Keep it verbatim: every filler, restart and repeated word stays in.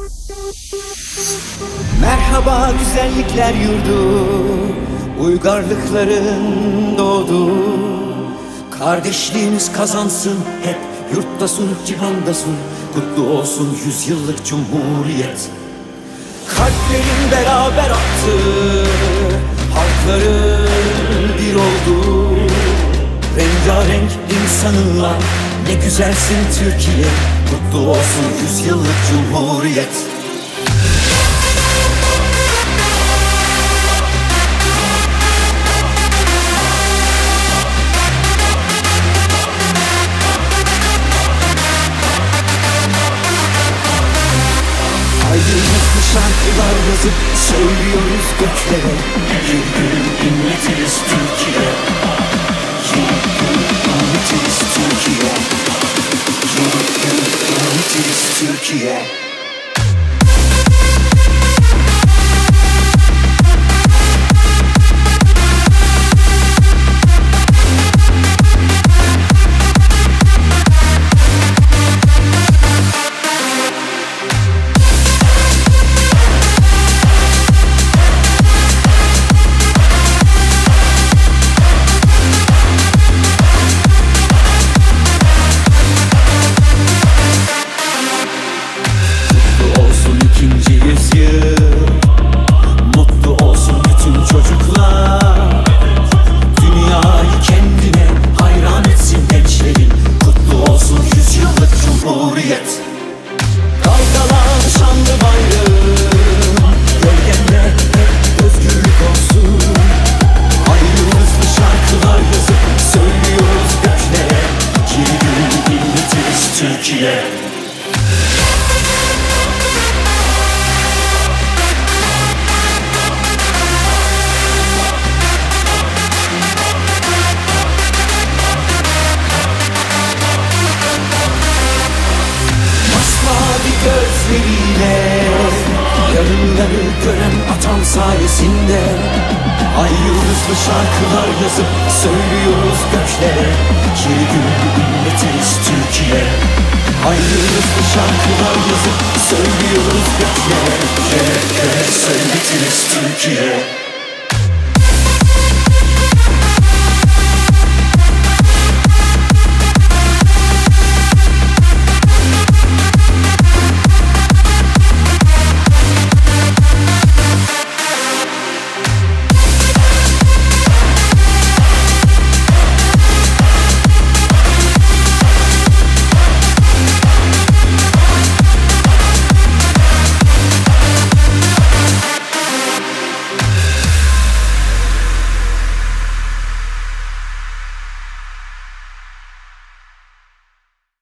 Merhaba güzellikler yurdu, uygarlıkların doğdu. Kardeşliğimiz kazansın hep, yurttasın cihandasın. Kutlu olsun yüzyıllık cumhuriyet. Kalplerin beraber attı, halkların bir oldu. Rengarenk insanınla ne güzelsin Türkiye. Kutlu olsun yüzyıllık cumhuriyet. Ayrılmışlı şarkılar yazıp söylüyoruz göklere. Bir gün inletiriz Türkiye. Bir gün inletiriz Türkiye. Bir gün inletiriz Türkiye. Mutlu olsun bütün çocuklar, dünyayı kendine hayran etsin gençlerin. Kutlu olsun yüzyıllık cumhuriyet. Dalgalan şanlı bayrağım, gölgende hep özgürlük olsun. Hayırlı hızlı şarkılar yazıp söylüyoruz göklere. Bir gün inletiriz Türkiye. Gözleriyle yarınları gören atam sayesinde ay yıldızlı şarkılar yazıp söylüyoruz göklere. Bir gün inletiriz Türkiye. Ay yıldızlı şarkılar yazıp söylüyoruz göklere. Göklere söyletiriz Türkiye.